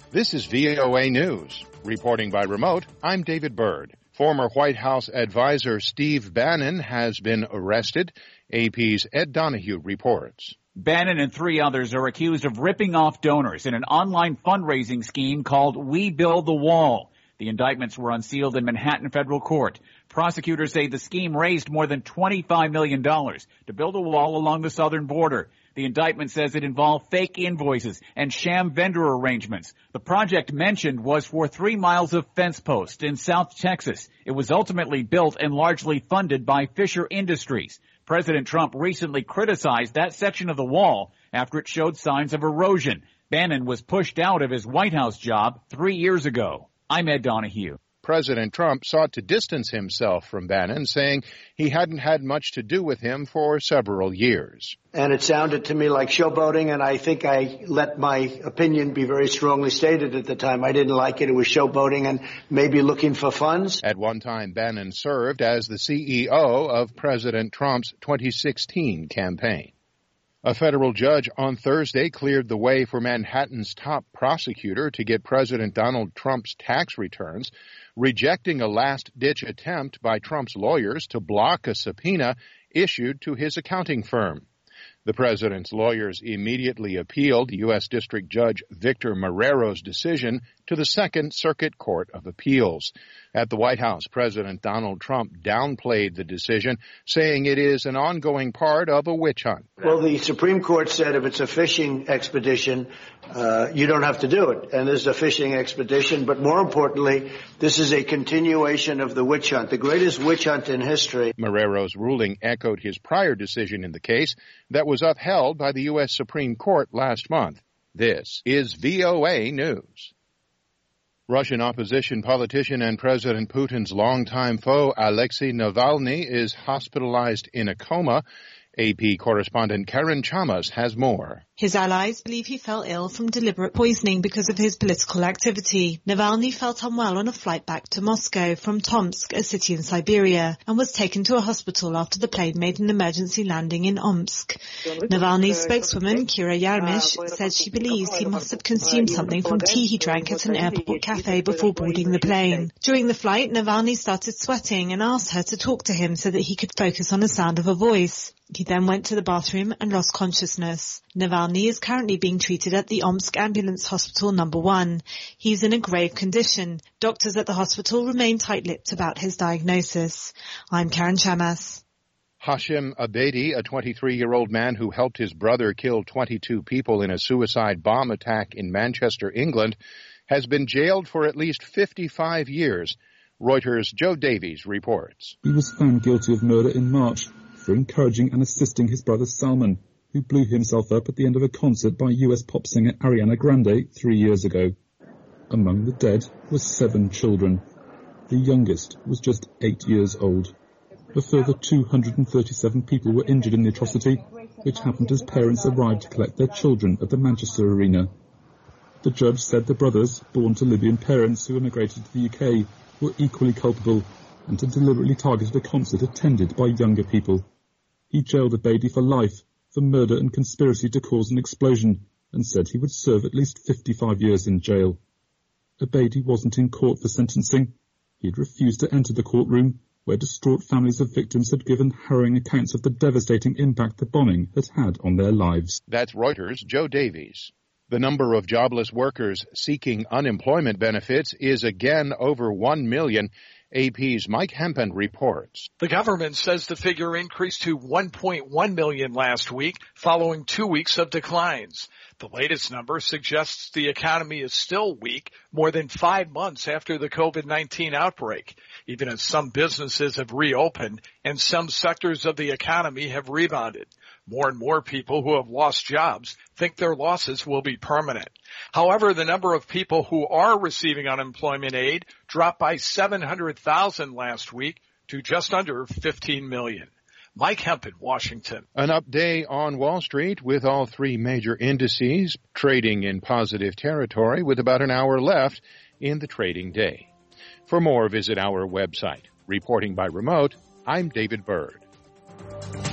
This is VOA News. Reporting by remote, I'm David Byrd. Former White House advisor Steve Bannon has been arrested. AP's Ed Donahue reports. Bannon and 3 others are accused of ripping off donors in an online fundraising scheme called We Build the Wall. The indictments were unsealed in Manhattan federal court. Prosecutors say the scheme raised more than $25 million to build a wall along the southern border. The indictment says it involved fake invoices and sham vendor arrangements. The project mentioned was for 3 miles of fence posts in South Texas. It was ultimately built and largely funded by Fisher Industries. President Trump recently criticized that section of the wall after it showed signs of erosion. Bannon was pushed out of his White House job 3 years ago. I'm Ed Donahue. President Trump sought to distance himself from Bannon, saying he hadn't had much to do with him for several years. And it sounded to me like showboating, and I think I let my opinion be very strongly stated at the time. I didn't like it. It was showboating and maybe looking for funds. At one time, Bannon served as the CEO of President Trump's 2016 campaign. A federal judge on Thursday cleared the way for Manhattan's top prosecutor to get President Donald Trump's tax returns, rejecting a last-ditch attempt by Trump's lawyers to block a subpoena issued to his accounting firm. The president's lawyers immediately appealed U.S. District Judge Victor Marrero's decision to the Second Circuit Court of Appeals. At the White House, President Donald Trump downplayed the decision, saying it is an ongoing part of a witch hunt. Well, the Supreme Court said if it's a fishing expedition, you don't have to do it. And this is a fishing expedition. But more importantly, this is a continuation of the witch hunt, the greatest witch hunt in history. Marrero's ruling echoed his prior decision in the case that was upheld by the U.S. Supreme Court last month. This is VOA News. Russian opposition politician and President Putin's longtime foe Alexei Navalny is hospitalized in a coma. AP correspondent Karen Chamas has more. His allies believe he fell ill from deliberate poisoning because of his political activity. Navalny felt unwell on a flight back to Moscow from Tomsk, a city in Siberia, and was taken to a hospital after the plane made an emergency landing in Omsk. Navalny's spokeswoman, Kira Yarmish, said she believes he must have consumed something from tea he drank at an airport cafe before boarding the plane. During the flight, Navalny started sweating and asked her to talk to him so that he could focus on the sound of a voice. He then went to the bathroom and lost consciousness. Navalny is currently being treated at the Omsk Ambulance Hospital No. 1. He's in a grave condition. Doctors at the hospital remain tight-lipped about his diagnosis. I'm Karen Chamas. Hashim Abedi, a 23-year-old man who helped his brother kill 22 people in a suicide bomb attack in Manchester, England, has been jailed for at least 55 years. Reuters' Joe Davies reports. He was found guilty of murder in March for encouraging and assisting his brother Salman, who blew himself up at the end of a concert by US pop singer Ariana Grande 3 years ago. Among the dead were 7 children. The youngest was just 8 years old. A further 237 people were injured in the atrocity, which happened as parents arrived to collect their children at the Manchester Arena. The judge said the brothers, born to Libyan parents who immigrated to the UK, were equally culpable and had deliberately targeted a concert attended by younger people. He jailed Abedi for life for murder and conspiracy to cause an explosion and said he would serve at least 55 years in jail. Abedi wasn't in court for sentencing. He had refused to enter the courtroom, where distraught families of victims had given harrowing accounts of the devastating impact the bombing had had on their lives. That's Reuters' Joe Davies. The number of jobless workers seeking unemployment benefits is again over 1 million. AP's Mike Hempen reports. The government says the figure increased to 1.1 million last week, following 2 weeks of declines. The latest number suggests the economy is still weak more than 5 months after the COVID-19 outbreak, even as some businesses have reopened and some sectors of the economy have rebounded. More and more people who have lost jobs think their losses will be permanent. However, the number of people who are receiving unemployment aid dropped by 700,000 last week to just under 15 million. Mike Hempen, Washington. An up day on Wall Street with all 3 major indices trading in positive territory with about an hour left in the trading day. For more, visit our website. Reporting by remote, I'm David Byrd.